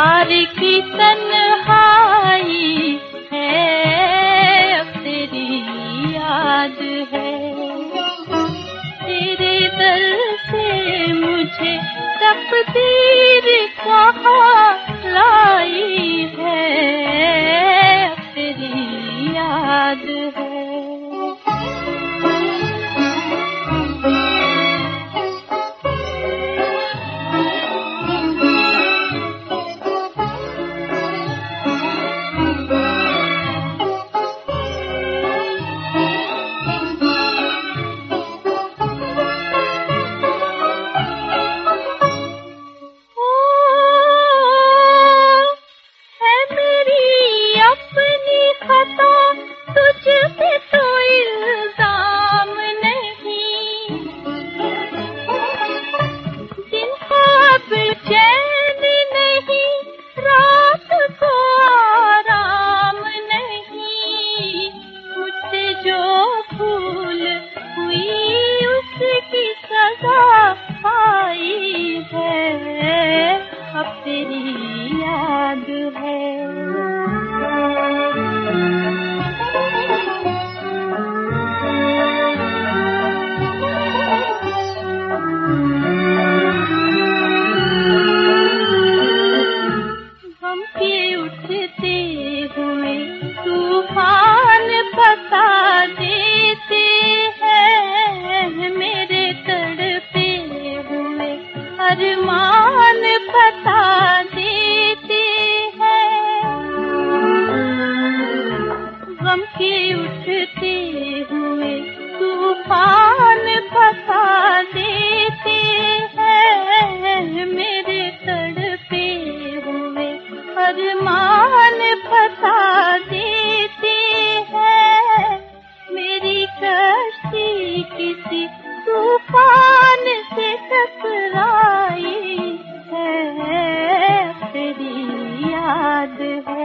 प्यार की तन्हाई है, अब तेरी याद है। तेरे दर से मुझे तकदीर कहाँ लाई है, अब तेरी याद है। तूफान बता देते हैं, मेरे तड़पे हुए अरमान बता देते हैं। गम के उठते हुए तूफान बता देते हैं, मेरे तड़पे हुए अरमान बता देते हैं। मेरी कश्ती किसी तूफान से टकराई है, तेरी याद है।